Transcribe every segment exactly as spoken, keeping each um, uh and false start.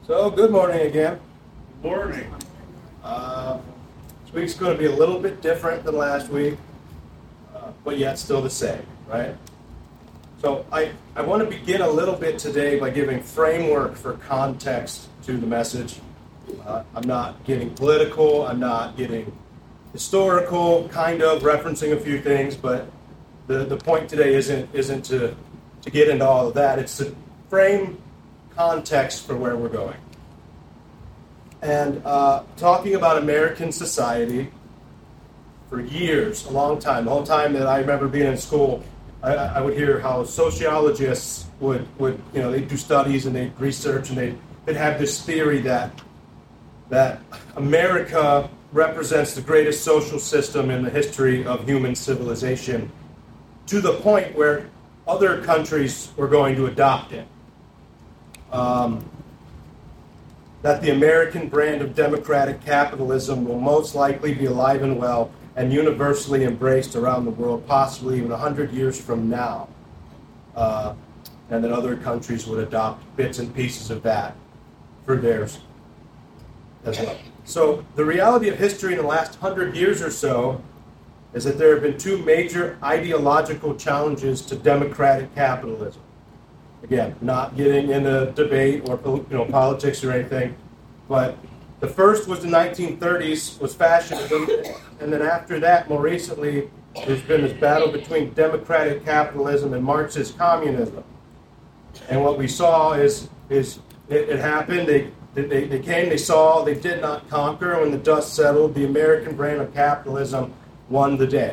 So, good morning again. Morning. Uh, this week's going to be a little bit different than last week, uh, but yet still the same, right? So, I, I want to begin a little bit today by giving framework for context to the message. Uh, I'm not getting political, I'm not getting historical, kind of referencing a few things, but the, the point today isn't isn't to, to get into all of that. It's to frame context for where we're going. And uh, talking about American society for years, a long time, the whole time that I remember being in school, I, I would hear how sociologists would, would, you know, they'd do studies and they'd research and they'd, they'd have this theory that that America represents the greatest social system in the history of human civilization, to the point where other countries were going to adopt it. Um, that the American brand of democratic capitalism will most likely be alive and well and universally embraced around the world, possibly even one hundred years from now. Uh, and that other countries would adopt bits and pieces of that for theirs as well. So the reality of history in the last hundred years or so is that there have been two major ideological challenges to democratic capitalism. Again, not getting into debate or you know politics or anything, but the first was the nineteen thirties, was fascism, and then after that, more recently, there's been this battle between democratic capitalism and Marxist communism. And what we saw is is it, it happened. They, they they came, they saw, they did not conquer. When the dust settled, the American brand of capitalism won the day.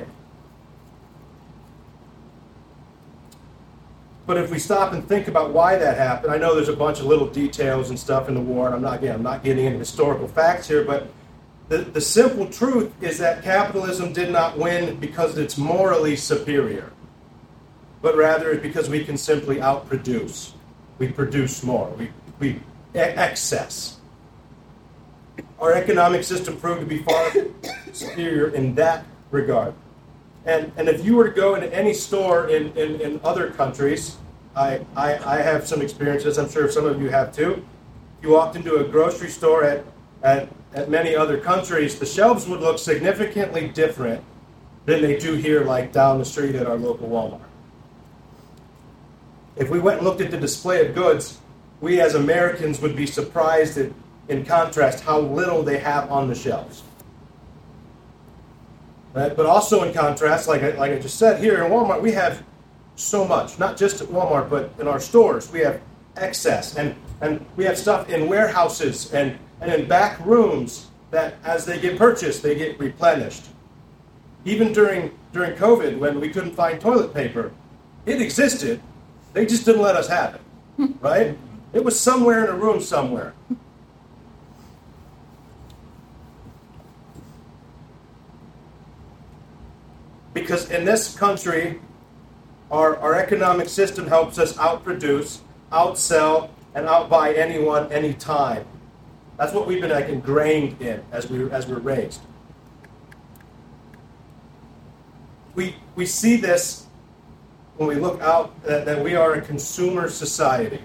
But if we stop and think about why that happened, I know there's a bunch of little details and stuff in the war, and I'm not, again, I'm not getting into historical facts here, but the, the simple truth is that capitalism did not win because it's morally superior, but rather because we can simply outproduce. We produce more. We, we excess. Our economic system proved to be far superior in that regard. And and if you were to go into any store in, in, in other countries, I, I I have some experiences, I'm sure some of you have too. If you walked into a grocery store at, at, at many other countries, the shelves would look significantly different than they do here, like down the street at our local Walmart. If we went and looked at the display of goods, we as Americans would be surprised at, in contrast, how little they have on the shelves. Right? But also in contrast, like I, like I just said, here in Walmart, we have so much. Not just at Walmart, but in our stores. We have excess. And, and we have stuff in warehouses and, and in back rooms that as they get purchased, they get replenished. Even during, during COVID, when we couldn't find toilet paper, it existed. They just didn't let us have it. Right? It was somewhere in a room somewhere. Because in this country, our, our economic system helps us outproduce, outsell, and outbuy anyone, anytime. That's what we've been like ingrained in as we as we're raised. We we see this when we look out that, that we are a consumer society.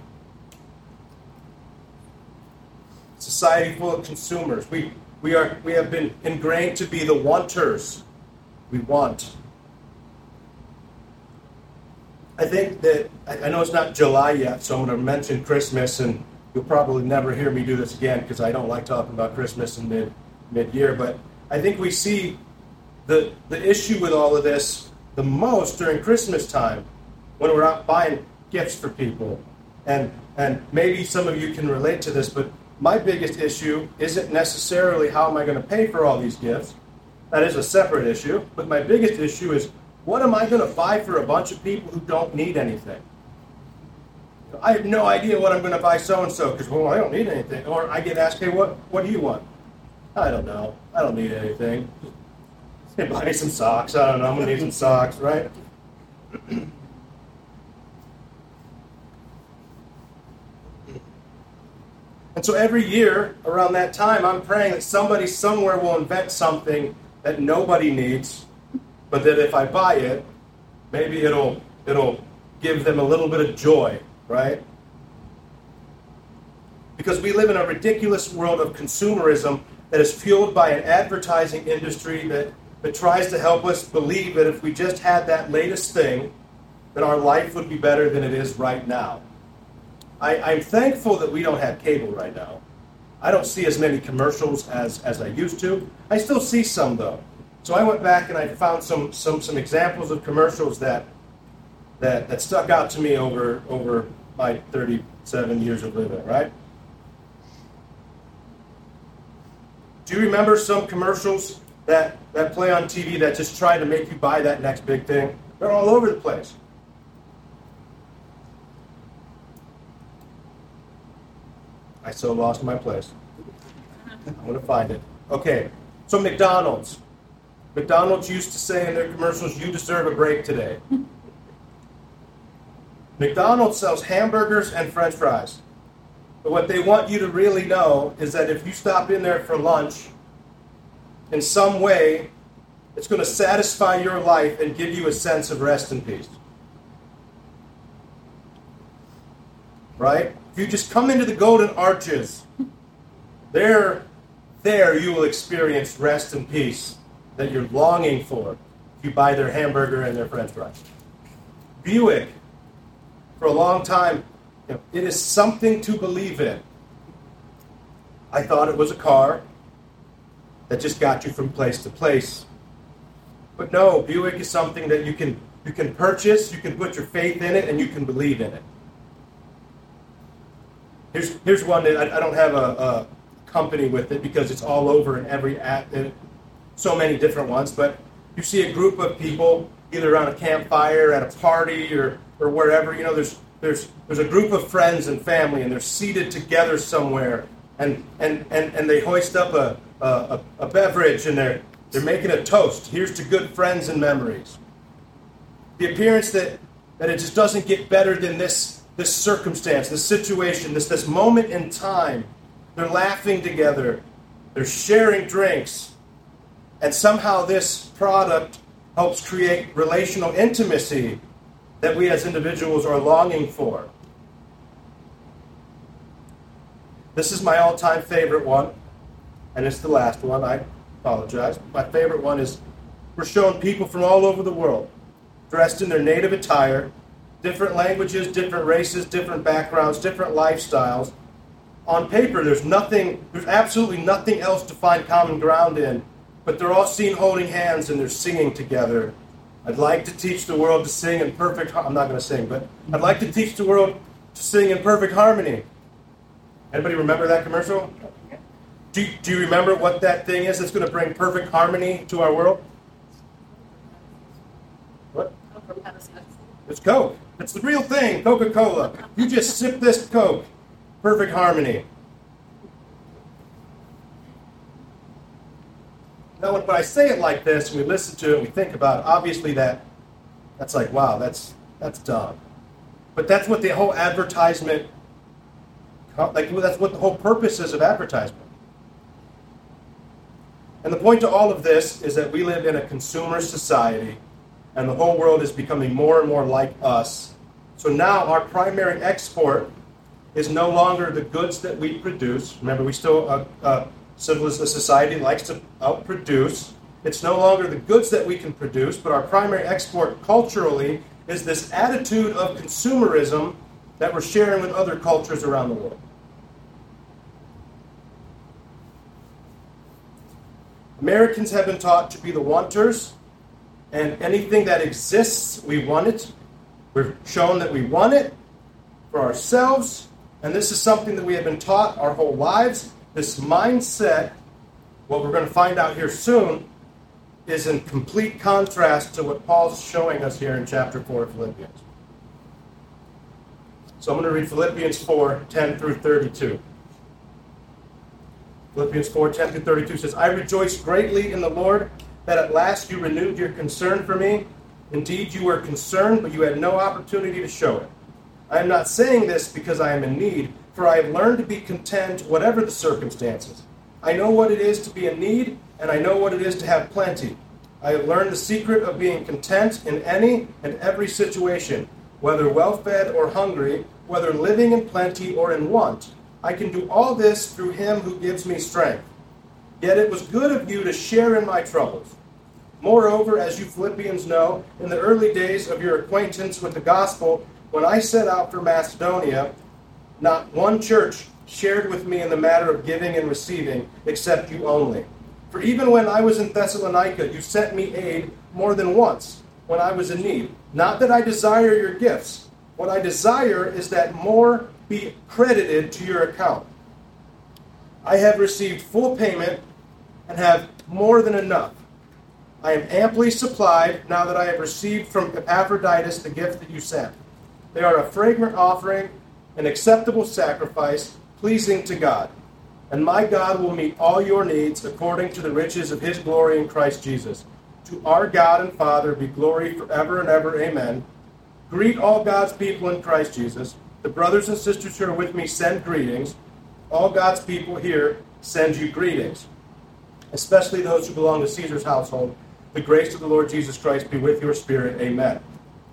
Society full of consumers. We we are we have been ingrained to be the wanters. We want. I think that, I know it's not July yet, so I'm going to mention Christmas, and you'll probably never hear me do this again because I don't like talking about Christmas in mid, mid-year, but I think we see the the issue with all of this the most during Christmas time when we're out buying gifts for people. And, and maybe some of you can relate to this, but my biggest issue isn't necessarily how am I going to pay for all these gifts. That is a separate issue, but my biggest issue is what am I going to buy for a bunch of people who don't need anything? I have no idea what I'm going to buy so-and-so because, well, I don't need anything. Or I get asked, hey, what, what do you want? I don't know. I don't need anything. Hey, buy me some socks. I don't know. I'm going to need some socks, right? And so every year around that time, I'm praying that somebody somewhere will invent something that nobody needs, but that if I buy it, maybe it'll it'll give them a little bit of joy, right? because we live in a ridiculous world of consumerism that is fueled by an advertising industry that, that tries to help us believe that if we just had that latest thing, that our life would be better than it is right now. I, I'm thankful that we don't have cable right now. I don't see as many commercials as, as I used to. I still see some, though. So I went back and I found some some, some examples of commercials that, that that stuck out to me over over my thirty-seven years of living, right? Do you remember some commercials that, that play on T V that just try to make you buy that next big thing? They're all over the place. I so lost my place. I'm going to find it. Okay, so McDonald's. McDonald's used to say in their commercials, "You deserve a break today." McDonald's sells hamburgers and French fries. But what they want you to really know is that if you stop in there for lunch, in some way, it's going to satisfy your life and give you a sense of rest and peace. Right? If you just come into the Golden Arches, there, there you will experience rest and peace that you're longing for if you buy their hamburger and their French fries. Buick, for a long time, you know, it is something to believe in. I thought it was a car that just got you from place to place. But no, Buick is something that you can you can purchase, you can put your faith in it, and you can believe in it. Here's here's one that I, I don't have a, a company with it because it's all over in every app, in so many different ones. But you see a group of people either around a campfire, at a party, or or wherever. You know, there's there's there's a group of friends and family, and they're seated together somewhere, and and and, and they hoist up a, a a beverage, and they're they're making a toast. Here's to good friends and memories. The appearance that that it just doesn't get better than this. This circumstance, this situation, this, this moment in time. They're laughing together. They're sharing drinks. And somehow this product helps create relational intimacy that we as individuals are longing for. This is my all-time favorite one. And it's the last one. I apologize. My favorite one is we're showing people from all over the world dressed in their native attire, different languages, different races, different backgrounds, different lifestyles. On paper, there's nothing, there's absolutely nothing else to find common ground in, but they're all seen holding hands and they're singing together. I'd like to teach the world to sing in perfect, I'm not going to sing, but I'd like to teach the world to sing in perfect harmony. Anybody remember that commercial? Do, do you remember what that thing is that's going to bring perfect harmony to our world? What? It's Coke. It's the real thing, Coca-Cola. You just sip this Coke. Perfect harmony. Now, when I say it like this, and we listen to it, and we think about it, obviously that, that's like, wow, that's that's dumb. But that's what the whole advertisement, like that's what the whole purpose is of advertisement. And the point to all of this is that we live in a consumer society, and the whole world is becoming more and more like us. So now our primary export is no longer the goods that we produce. Remember, we still, uh, uh, civilized society likes to outproduce. It's no longer the goods that we can produce, but our primary export culturally is this attitude of consumerism that we're sharing with other cultures around the world. Americans have been taught to be the wanters, and anything that exists, we want it. We're shown that we want it for ourselves, and this is something that we have been taught our whole lives. This mindset, what we're going to find out here soon, is in complete contrast to what Paul's showing us here in chapter four of Philippians. So I'm going to read Philippians four, ten through thirty-two. Philippians four, ten through thirty-two says, "I rejoice greatly in the Lord that at last you renewed your concern for me. Indeed, you were concerned, but you had no opportunity to show it. I am not saying this because I am in need, for I have learned to be content whatever the circumstances. I know what it is to be in need, and I know what it is to have plenty. I have learned the secret of being content in any and every situation, whether well-fed or hungry, whether living in plenty or in want. I can do all this through him who gives me strength. Yet it was good of you to share in my troubles. Moreover, as you Philippians know, in the early days of your acquaintance with the gospel, when I set out for Macedonia, not one church shared with me in the matter of giving and receiving, except you only. For even when I was in Thessalonica, you sent me aid more than once when I was in need. Not that I desire your gifts. What I desire is that more be credited to your account. I have received full payment and have more than enough. I am amply supplied now that I have received from Epaphroditus the gift that you sent. They are a fragrant offering, an acceptable sacrifice, pleasing to God. And my God will meet all your needs according to the riches of his glory in Christ Jesus. To our God and Father be glory forever and ever. Amen. Greet all God's people in Christ Jesus. The brothers and sisters who are with me send greetings. All God's people here send you greetings, especially those who belong to Caesar's household. The grace of the Lord Jesus Christ be with your spirit. Amen.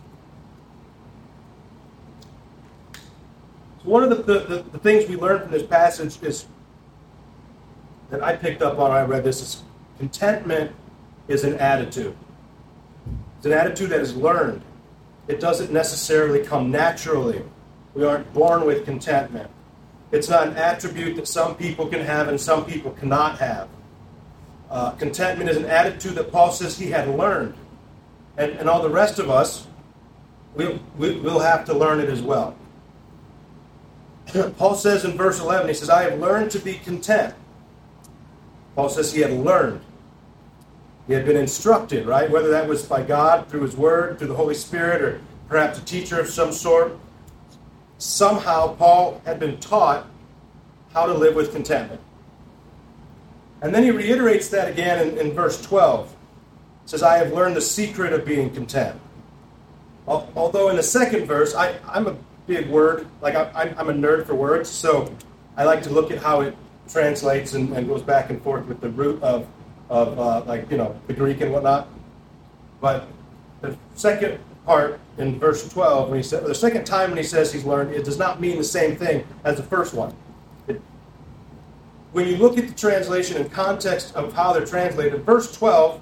So one of the, the, the things we learn from this passage is that I picked up on when I read this is contentment is an attitude. It's an attitude that is learned. It doesn't necessarily come naturally. We aren't born with contentment. It's not an attribute that some people can have and some people cannot have. Uh, contentment is an attitude that Paul says he had learned. And, and all the rest of us, we'll, we'll have to learn it as well. Paul says in verse eleven, he says, I have learned to be content. Paul says he had learned. He had been instructed, right? Whether that was by God, through his word, through the Holy Spirit, or perhaps a teacher of some sort. Somehow Paul had been taught how to live with contentment. And then he reiterates that again in, in verse twelve. He says, I have learned the secret of being content. Although in the second verse, I, I'm a big word, like I, I'm a nerd for words, so I like to look at how it translates and, and goes back and forth with the root of, of uh, like, you know, the Greek and whatnot. But the second part in verse twelve, when he said, the second time when he says he's learned, it does not mean the same thing as the first one. It, when you look at the translation and context of how they're translated, verse twelve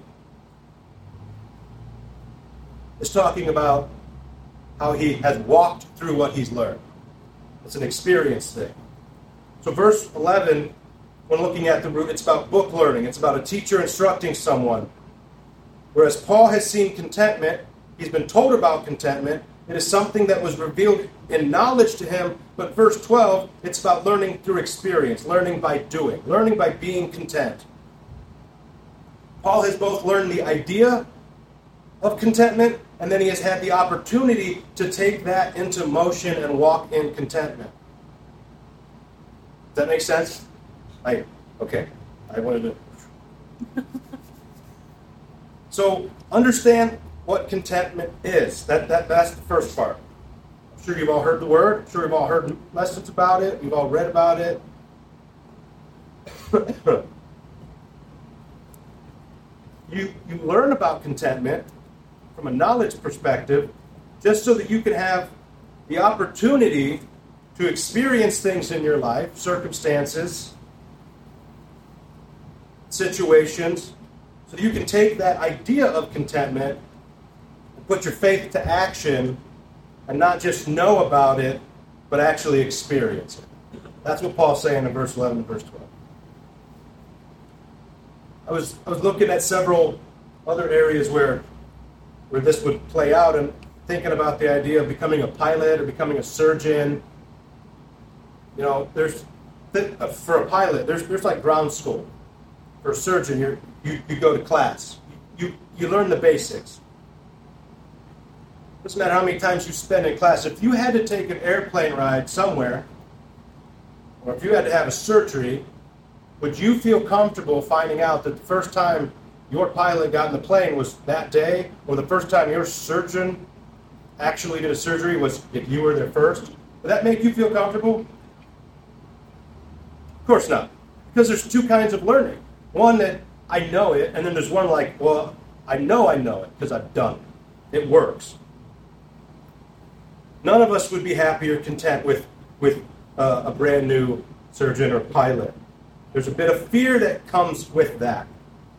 is talking about how he has walked through what he's learned. It's an experience thing. So verse eleven, when looking at the root, it's about book learning. It's about a teacher instructing someone. Whereas Paul has seen contentment, he's been told about contentment. It is something that was revealed in knowledge to him. But verse twelve, it's about learning through experience, learning by doing, learning by being content. Paul has both learned the idea of contentment, and then he has had the opportunity to take that into motion and walk in contentment. Does that make sense? I, okay. I wanted to... So, understand what contentment is. That, that That's the first part. I'm sure you've all heard the word. I'm sure you've all heard lessons about it. You've all read about it. you, you learn about contentment from a knowledge perspective, just so that you can have the opportunity to experience things in your life, circumstances, situations, so that you can take that idea of contentment and put your faith to action and not just know about it, but actually experience it. That's what Paul's saying in verse eleven and verse twelve. I was I was looking at several other areas where where this would play out, and thinking about the idea of becoming a pilot or becoming a surgeon. You know, there's for a pilot, there's there's like ground school. For a surgeon, you you you go to class. You you learn the basics. Doesn't matter how many times you spend in class. If you had to take an airplane ride somewhere, or if you had to have a surgery, would you feel comfortable finding out that the first time your pilot got in the plane was that day, or the first time your surgeon actually did a surgery was if you were there first? Would that make you feel comfortable? Of course not. Because there's two kinds of learning. One that I know it, and then there's one like, well, I know I know it because I've done it. It works. None of us would be happy or content with, with uh, a brand new surgeon or pilot. There's a bit of fear that comes with that.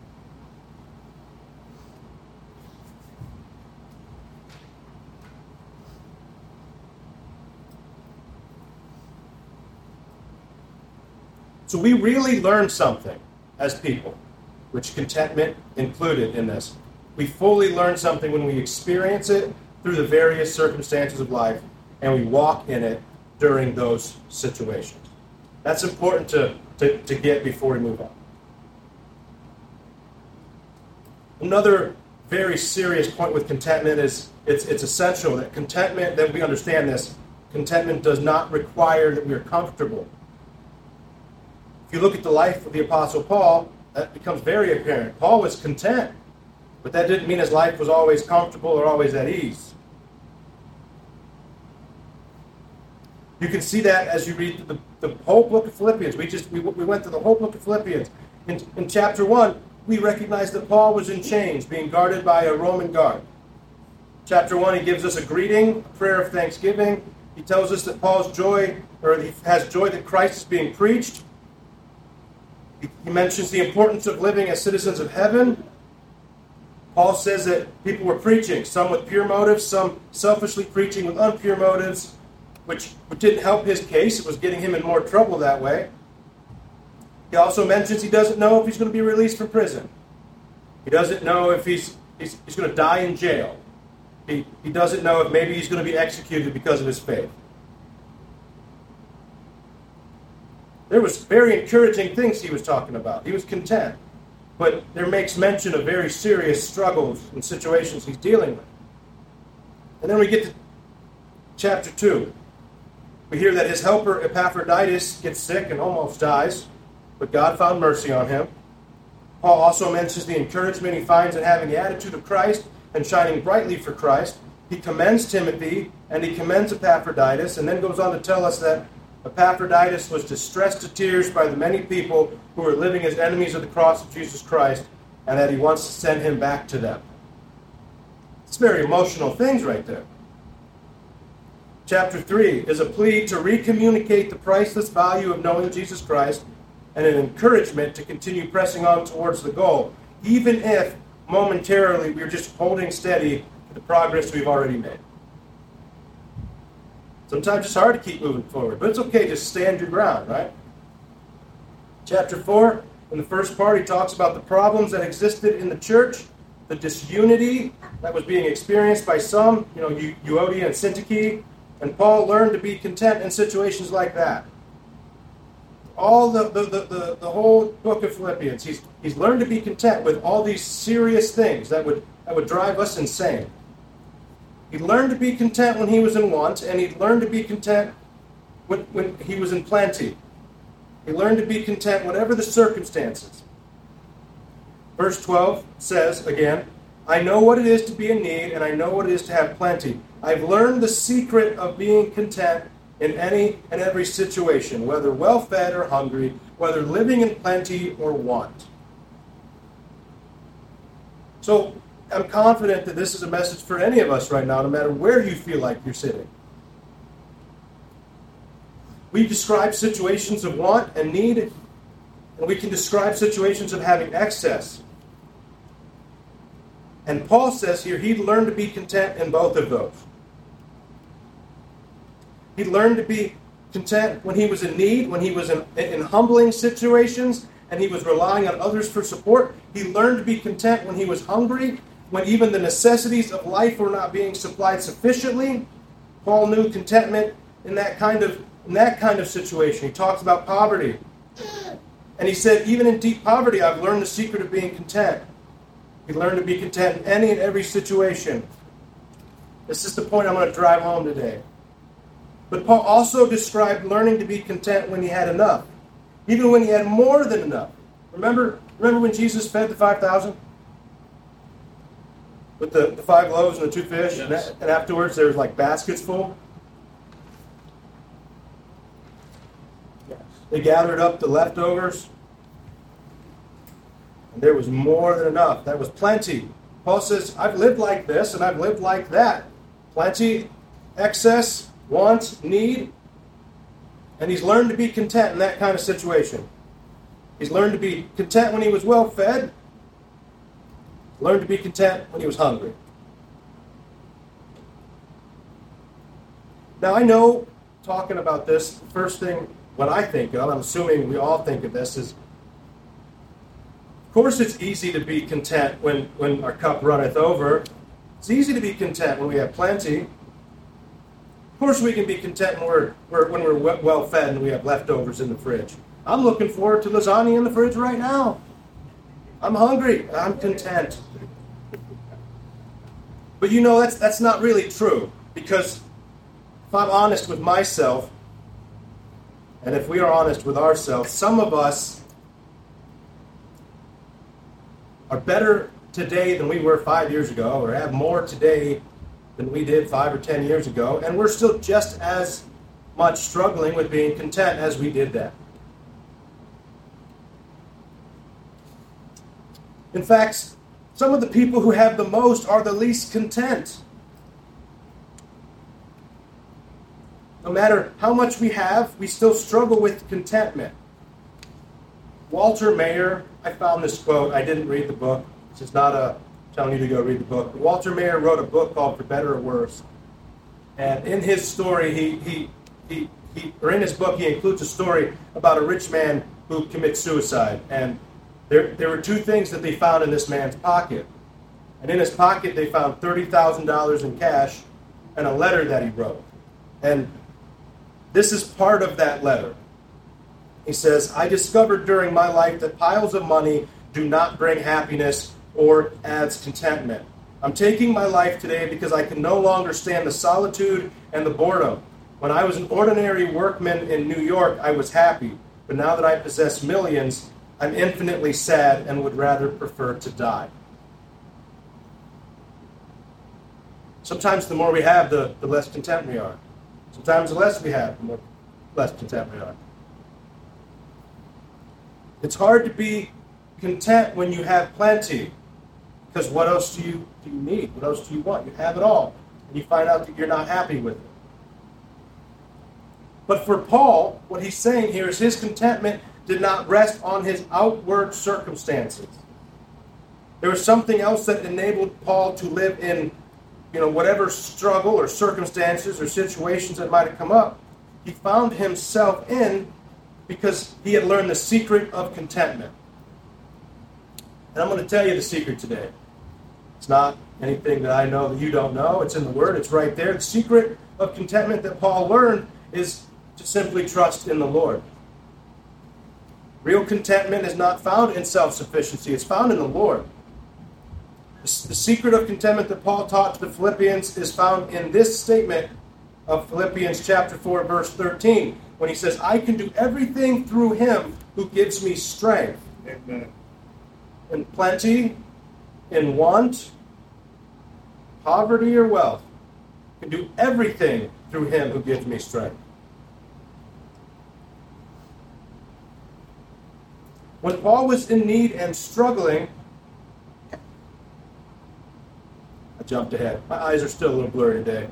So we really learn something as people, which contentment included in this. We fully learn something when we experience it through the various circumstances of life, and we walk in it during those situations. That's important to, to, to get before we move on. Another very serious point with contentment is it's, it's essential that contentment, that we understand this, contentment does not require that we are comfortable. If you look at the life of the Apostle Paul, that becomes very apparent. Paul was content, but that didn't mean his life was always comfortable or always at ease. You can see that as you read the, the whole book of Philippians. We just we, we went through the whole book of Philippians. In, in chapter one, we recognize that Paul was in chains, being guarded by a Roman guard. Chapter one, he gives us a greeting, a prayer of thanksgiving. He tells us that Paul's joy, or he has joy that Christ is being preached. He, he mentions the importance of living as citizens of heaven. Paul says that people were preaching, some with pure motives, some selfishly preaching with impure motives, which didn't help his case. It was getting him in more trouble that way. He also mentions he doesn't know if he's going to be released from prison. He doesn't know if he's he's, he's going to die in jail. He, he doesn't know if maybe he's going to be executed because of his faith. There was very encouraging things he was talking about. He was content. But there makes mention of very serious struggles and situations he's dealing with. And then we get to chapter two. We hear that his helper Epaphroditus gets sick and almost dies, but God found mercy on him. Paul also mentions the encouragement he finds in having the attitude of Christ and shining brightly for Christ. He commends Timothy and he commends Epaphroditus, and then goes on to tell us that Epaphroditus was distressed to tears by the many people who were living as enemies of the cross of Jesus Christ, and that he wants to send him back to them. It's very emotional things right there. Chapter three is a plea to recommunicate the priceless value of knowing Jesus Christ and an encouragement to continue pressing on towards the goal, even if momentarily we're just holding steady to the progress we've already made. Sometimes it's hard to keep moving forward, but it's okay, just stand your ground, right? Chapter four, in the first part, he talks about the problems that existed in the church, the disunity that was being experienced by some, you know, Euodia and Syntyche, and Paul learned to be content in situations like that. All the, the, the, the, the whole book of Philippians, he's, he's learned to be content with all these serious things that would, that would drive us insane. He learned to be content when he was in want, and he learned to be content when, when he was in plenty. He learned to be content whatever the circumstances. Verse twelve says, again, I know what it is to be in need, and I know what it is to have plenty. I've learned the secret of being content in any and every situation, whether well-fed or hungry, whether living in plenty or want. So, I'm confident that this is a message for any of us right now, no matter where you feel like you're sitting. We describe situations of want and need, and we can describe situations of having excess. And Paul says here he learned to be content in both of those. He learned to be content when he was in need, when he was in, in humbling situations, and he was relying on others for support. He learned to be content when he was hungry, when even the necessities of life were not being supplied sufficiently. Paul knew contentment in that kind of in that kind of situation. He talks about poverty. And he said, even in deep poverty, I've learned the secret of being content. He learned to be content in any and every situation. This is the point I'm going to drive home today. But Paul also described learning to be content when he had enough, even when he had more than enough. Remember, remember when Jesus fed the five thousand? With the, the five loaves and the two fish, yes. and, and afterwards there was like baskets full. Yes. They gathered up the leftovers, and there was more than enough. That was plenty. Paul says, I've lived like this, and I've lived like that. Plenty, excess, want, need. And he's learned to be content in that kind of situation. He's learned to be content when he was well fed. Learned to be content when he was hungry. Now I know, talking about this, the first thing what I think of, I'm assuming we all think of this, is of course it's easy to be content when, when our cup runneth over. It's easy to be content when we have plenty. Of course we can be content when we're, we're, when we're well fed and we have leftovers in the fridge. I'm looking forward to lasagna in the fridge right now. I'm hungry. I'm content. But you know, that's that's not really true. Because if I'm honest with myself, and if we are honest with ourselves, some of us are better today than we were five years ago, or have more today than we did five or ten years ago, and we're still just as much struggling with being content as we did then. In fact, some of the people who have the most are the least content. No matter how much we have, we still struggle with contentment. Walter Mayer, I found this quote. I didn't read the book. This is not a telling you to go read the book. But Walter Mayer wrote a book called For Better or Worse. And in his story, he, he, he, he, or in his book, he includes a story about a rich man who commits suicide. And there, there were two things that they found in this man's pocket. And in his pocket, they found thirty thousand dollars in cash and a letter that he wrote. And this is part of that letter. He says, I discovered during my life that piles of money do not bring happiness or adds contentment. I'm taking my life today because I can no longer stand the solitude and the boredom. When I was an ordinary workman in New York, I was happy. But now that I possess millions, I'm infinitely sad and would rather prefer to die. Sometimes the more we have, the, the less content we are. Sometimes the less we have, the more less content we are. It's hard to be content when you have plenty, because what else do you do you need? What else do you want? You have it all, and you find out that you're not happy with it. But for Paul, what he's saying here is his contentment did not rest on his outward circumstances. There was something else that enabled Paul to live in, you know, whatever struggle or circumstances or situations that might have come up. He found himself in because he had learned the secret of contentment. And I'm going to tell you the secret today. It's not anything that I know that you don't know. It's in the Word. It's right there. The secret of contentment that Paul learned is to simply trust in the Lord. Real contentment is not found in self-sufficiency. It's found in the Lord. The secret of contentment that Paul taught to the Philippians is found in this statement of Philippians chapter four, verse thirteen, when he says, I can do everything through him who gives me strength. Amen. In plenty, in want, poverty, or wealth. I can do everything through him who gives me strength. When Paul was in need and struggling, I jumped ahead. My eyes are still a little blurry today.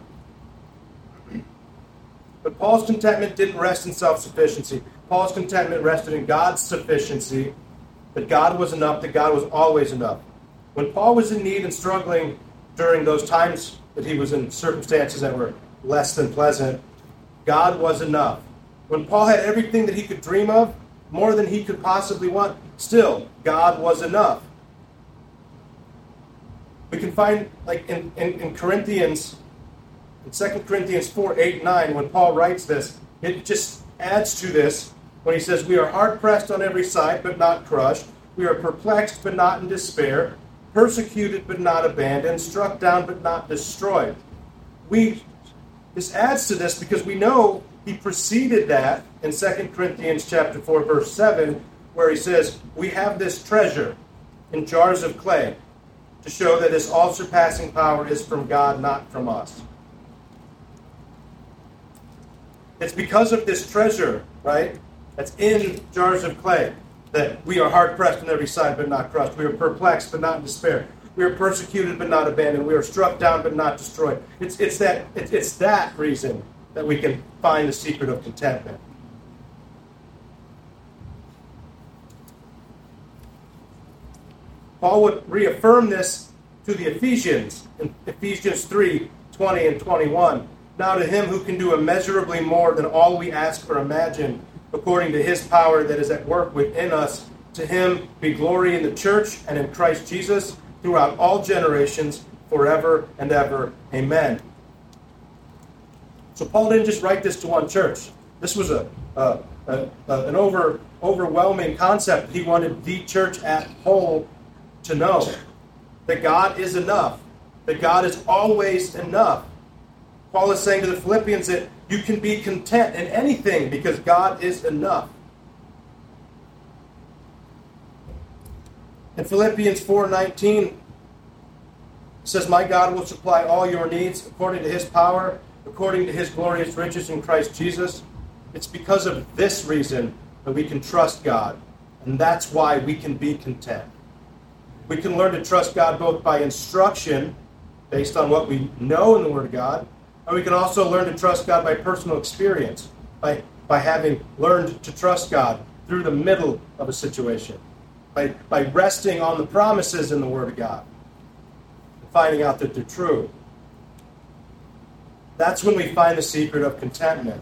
But Paul's contentment didn't rest in self-sufficiency. Paul's contentment rested in God's sufficiency, that God was enough, that God was always enough. When Paul was in need and struggling during those times that he was in circumstances that were less than pleasant, God was enough. When Paul had everything that he could dream of, more than he could possibly want, still, God was enough. We can find, like in, in, in Corinthians, in Second Corinthians four, eight, nine, when Paul writes this, it just adds to this when he says, we are hard-pressed on every side, but not crushed. We are perplexed, but not in despair. Persecuted, but not abandoned. Struck down, but not destroyed. We, this adds to this because we know he preceded that in Second Corinthians chapter four, verse seven, where he says, we have this treasure in jars of clay to show that this all-surpassing power is from God, not from us. It's because of this treasure, right, that's in jars of clay, that we are hard-pressed on every side, but not crushed. We are perplexed, but not in despair. We are persecuted, but not abandoned. We are struck down, but not destroyed. It's, it's, that, it's, it's that reason that we can find the secret of contentment. Paul would reaffirm this to the Ephesians in Ephesians three, twenty and twenty-one. Now to him who can do immeasurably more than all we ask or imagine, according to his power that is at work within us, to him be glory in the church and in Christ Jesus throughout all generations, forever and ever. Amen. So Paul didn't just write this to one church. This was a, a, a, a an over overwhelming concept. He wanted the church at whole to know that God is enough, that God is always enough. Paul is saying to the Philippians that you can be content in anything because God is enough. In Philippians four nineteen, it says, my God will supply all your needs according to his power, according to his glorious riches in Christ Jesus. It's because of this reason that we can trust God, and that's why we can be content. We can learn to trust God both by instruction, based on what we know in the Word of God, and we can also learn to trust God by personal experience, by, by having learned to trust God through the middle of a situation, by, by resting on the promises in the Word of God, and finding out that they're true. That's when we find the secret of contentment.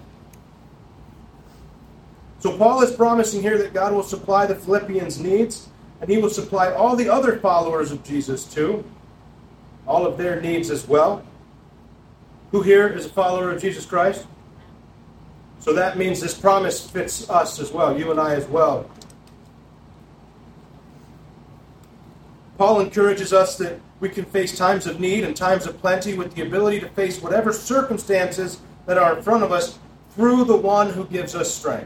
So Paul is promising here that God will supply the Philippians' needs, and he will supply all the other followers of Jesus too, all of their needs as well. Who here is a follower of Jesus Christ? So that means this promise fits us as well, you and I as well. Paul encourages us that we can face times of need and times of plenty with the ability to face whatever circumstances that are in front of us through the one who gives us strength.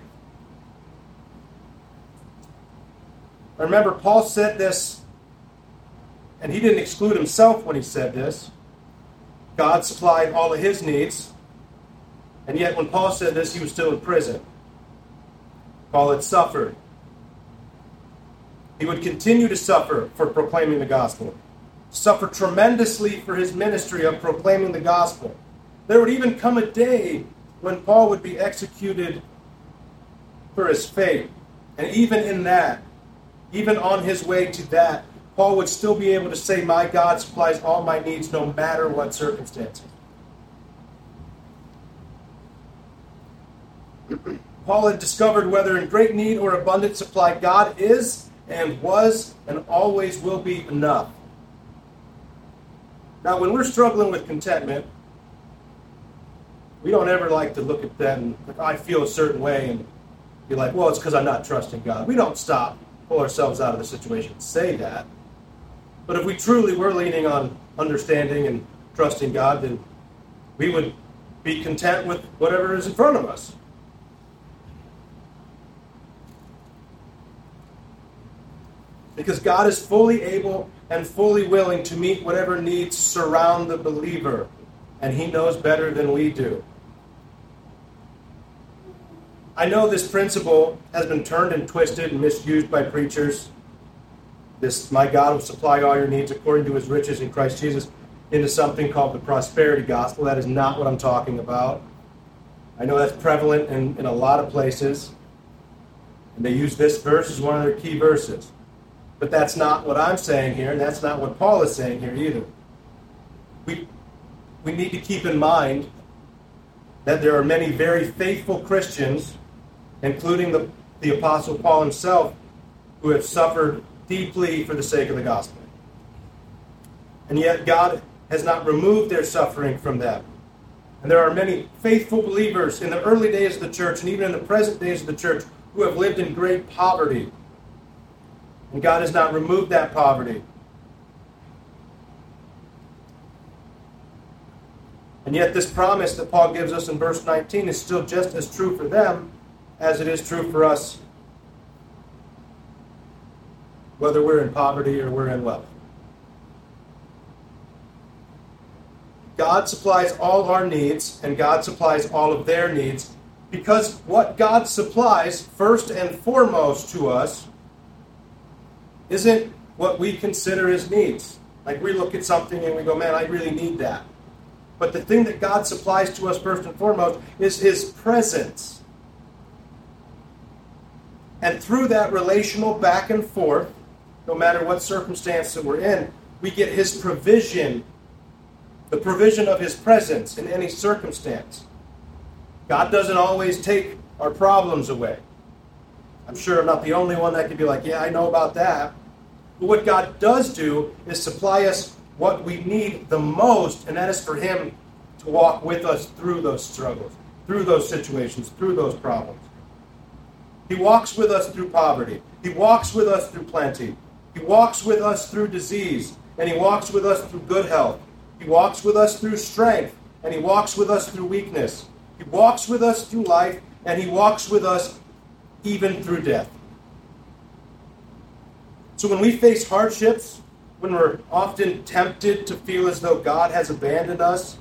I remember Paul said this, and he didn't exclude himself when he said this. God supplied all of his needs, and yet when Paul said this, he was still in prison. Paul had suffered. He would continue to suffer for proclaiming the gospel, suffer tremendously for his ministry of proclaiming the gospel. There would even come a day when Paul would be executed for his faith. And even in that, even on his way to that, Paul would still be able to say, my God supplies all my needs no matter what circumstances. Paul had discovered whether in great need or abundant supply, God is and was and always will be enough. Now, when we're struggling with contentment, we don't ever like to look at that and I feel a certain way and be like, well, it's because I'm not trusting God. We don't stop, pull ourselves out of the situation and say that. But if we truly were leaning on understanding and trusting God, then we would be content with whatever is in front of us. Because God is fully able and fully willing to meet whatever needs surround the believer. And he knows better than we do. I know this principle has been turned and twisted and misused by preachers. This, my God will supply all your needs according to his riches in Christ Jesus, into something called the prosperity gospel. That is not what I'm talking about. I know that's prevalent in, in a lot of places. And they use this verse as one of their key verses. But that's not what I'm saying here, and that's not what Paul is saying here either. We, we need to keep in mind that there are many very faithful Christians, including the, the Apostle Paul himself, who have suffered deeply for the sake of the gospel. And yet God has not removed their suffering from them. And there are many faithful believers in the early days of the church, and even in the present days of the church, who have lived in great poverty. And God has not removed that poverty. And yet this promise that Paul gives us in verse nineteen is still just as true for them as it is true for us, whether we're in poverty or we're in wealth. God supplies all our needs, and God supplies all of their needs, because what God supplies first and foremost to us isn't what we consider as needs. Like we look at something and we go, man, I really need that. But the thing that God supplies to us first and foremost is his presence. And through that relational back and forth, no matter what circumstance that we're in. We get his provision, the provision of his presence in any circumstance. God doesn't always take our problems away. I'm sure I'm not the only one that could be like, yeah, I know about that. But what God does do is supply us what we need the most, and that is for him to walk with us through those struggles, through those situations, through those problems. He walks with us through poverty. He walks with us through plenty. He walks with us through disease, and he walks with us through good health. He walks with us through strength, and he walks with us through weakness. He walks with us through life, and he walks with us even through death. So when we face hardships, when we're often tempted to feel as though God has abandoned us,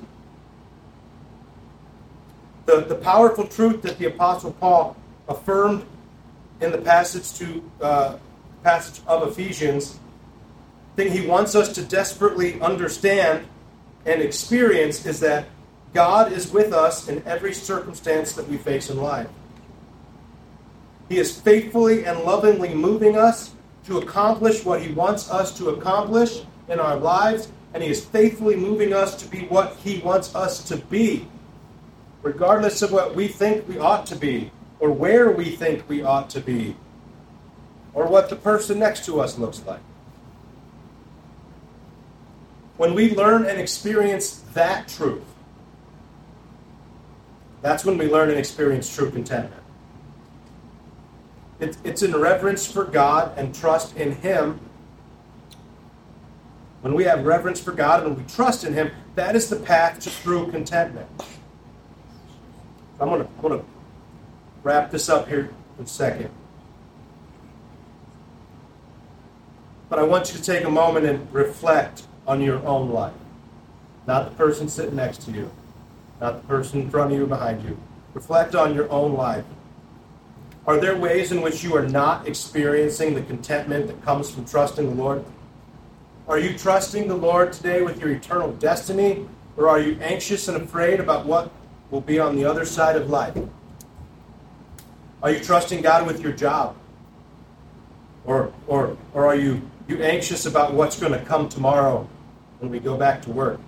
the, the powerful truth that the Apostle Paul affirmed in the passage to uh, passage of Ephesians, thing he wants us to desperately understand and experience is that God is with us in every circumstance that we face in life. He is faithfully and lovingly moving us to accomplish what he wants us to accomplish in our lives, and he is faithfully moving us to be what he wants us to be, regardless of what we think we ought to be, or where we think we ought to be, or what the person next to us looks like. When we learn and experience that truth, that's when we learn and experience true contentment. It's, it's in reverence for God and trust in him. When we have reverence for God and we trust in him, that is the path to true contentment. I'm going to, I'm going to wrap this up here in a second. But I want you to take a moment and reflect on your own life. Not the person sitting next to you. Not the person in front of you or behind you. Reflect on your own life. Are there ways in which you are not experiencing the contentment that comes from trusting the Lord? Are you trusting the Lord today with your eternal destiny? Or are you anxious and afraid about what will be on the other side of life? Are you trusting God with your job? Or, or, or are you, you anxious about what's going to come tomorrow when we go back to work?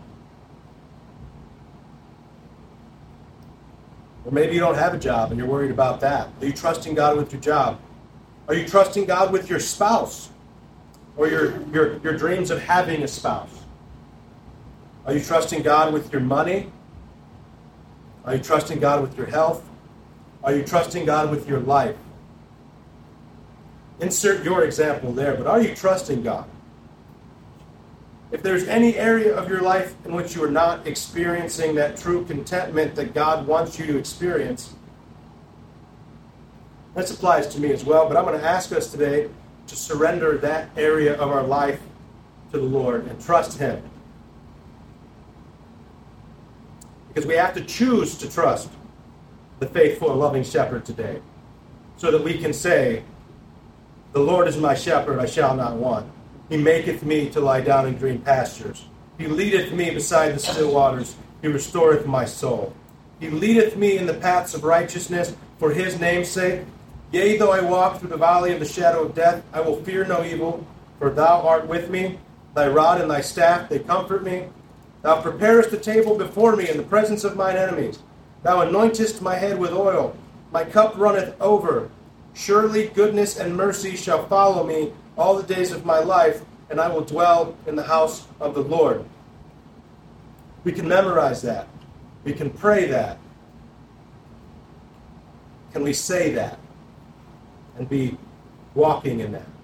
Or maybe you don't have a job and you're worried about that. Are you trusting God with your job? Are you trusting God with your spouse? Or your, your, your dreams of having a spouse? Are you trusting God with your money? Are you trusting God with your health? Are you trusting God with your life? Insert your example there, but are you trusting God? If there's any area of your life in which you are not experiencing that true contentment that God wants you to experience, this applies to me as well, but I'm going to ask us today to surrender that area of our life to the Lord and trust him. Because we have to choose to trust the faithful and loving shepherd today, so that we can say, the Lord is my shepherd, I shall not want. He maketh me to lie down in green pastures. He leadeth me beside the still waters. He restoreth my soul. He leadeth me in the paths of righteousness for his name's sake. Yea, though I walk through the valley of the shadow of death, I will fear no evil, for thou art with me. Thy rod and thy staff, they comfort me. Thou preparest a table before me in the presence of mine enemies. Thou anointest my head with oil. My cup runneth over. Surely goodness and mercy shall follow me all the days of my life, and I will dwell in the house of the Lord. We can memorize that. We can pray that. Can we say that and be walking in that?